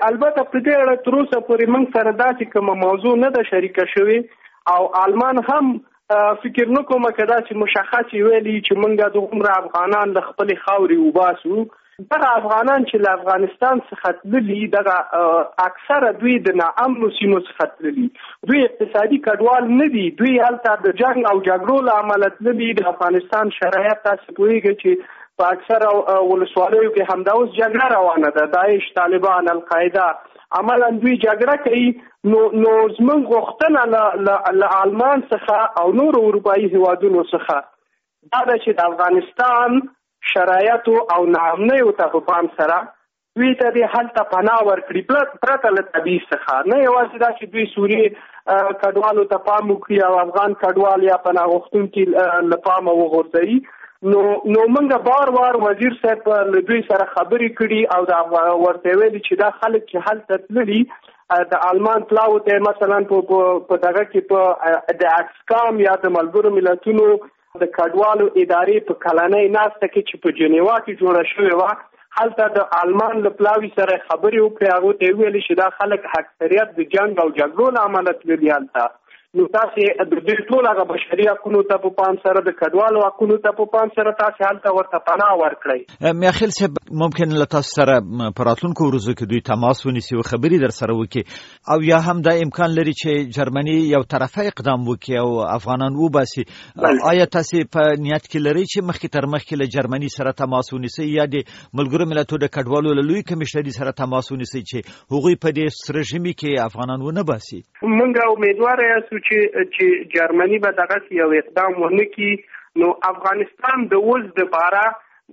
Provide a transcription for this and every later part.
البته په دې اړه تر اوسه پورې موږ سره داسې کومه موضوع نه ده شریکه شوې او آلمان هم فکر نه کوم که داسې مشخص ویلي چې موږ دومره افغانان له خپلې خاورې وباسو. دغه افغانان چې له افغانستان څخه تللي دغه اکثره دوی د ناامنو سیمو څخه تللي، دوی اقتصادي کډوال نه دي، دوی هلته د جنګ او جګړو له امله تللي. د افغانستان شرایط تاسو پوهیږئ چې په اکثره ولسوالیو کې همدا اوس جګړه روانه ده، داعش، طالبان، القاعده عملا دوی جګړه کوي. نو زموږ غوښتنه له آلمان څخه او نورو اروپایي هیوادونو څخه دا ده چې د افغانستان شرایطو او ناامنیو ته په پام سره دوی ته دې هلته پناه ورکړي پرته له تبعیض څخه، نه یوازې دا چې دوی سوریې کډوالو ته پام وکړي او افغان کډوال یا پناه غوښتونکي له پامه وغورځوي. نو موږ بار بار وزیر صاحب له دوی سره خبرې کړي او دا ورته ویلي چې دا خلک چې هلته تللي د آلمان پلاو ته مثلا په دغه کې په د اکسکام یا د ملګرو ملتونو د کډوالو ادارې په کلنۍ ناسته کې چې په جنیوا کې جوړه شوې وه، هلته د آلمان له پلاوي سره خبرې وکړې، هغو ته یې ویلې چې دا خلک اکثریت د جنګ او جګړو له امله تللي هلته. نو تاسې د دوی ټول هغه بشري حقونو ته په پام سره د کډوالو حقونو ته په پام سره تاسې هلته ورته پناه ورکړئ. میاخیل صاحب ممکن له تاسو سره په راتلونکو ورځو کې دوی تماس ونیسي او خبرې در سره وکړي او یا هم دا امکان لري چې جرمني یو طرفه اقدام وکړي او افغانان وباسي. آیا تاسې په نیت کې لرئ چې مخکې تر مخکې له جرمني سره تماس ونیسئ یا د ملګرو ملتونو د کډوالو له لوی کمیشنري سره تماس ونیسئ چې هغوی په دې رژیمي کې افغانان ونه باسي؟ موږ امیدواره یاستو چې جرمني به دغه یو اقدام ونه کړي. نو افغانستان د اوس دپاره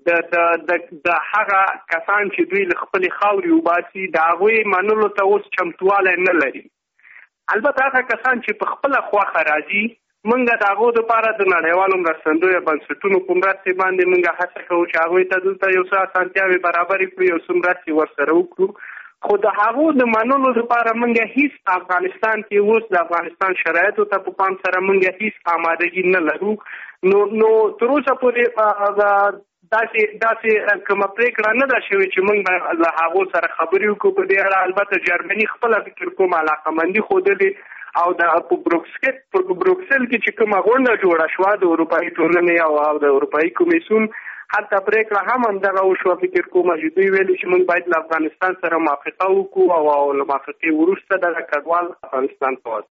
د هغه کسان چې دوی له خپلې خاورې وباسي د هغوی منلو ته اوس چمتوالی نه لري. البته هغه کسان چې په خپله خوښه راځي موږ د هغو دپاره د نړیوالو مرستندویو بنسټونو په مرستې باندې موږ هڅه کوو چې هغوی ته دلته یو څه اسانتیاوې برابرې کړو، یو څه مرستې ورسره وکړو. خو د هغو د منلو لپاره موږ هیڅ افغانستان کې اوس د افغانستان شرایطو ته په پام سره موږ هیڅ آمادګي نه لرو. نو تر اوسه پورې داسې کومه پرېکړه نه ده شوې چې موږ له هغو سره خبرې وکړو په دې اړه. البته جرمني خپله فکر کوم علاقمندي ښودلې او په بروکسل کې چې کومه غونډه جوړه شوه د اروپایي ټولنې او د اروپایي کمیسیون حتی پرېکړه هم همدغه وشوه. فکر کوم چې دوی ویلي چې موږ باید له افغانستان سره موافقه وکړو او له موافقې وروسته دغه کډوال افغانستان ته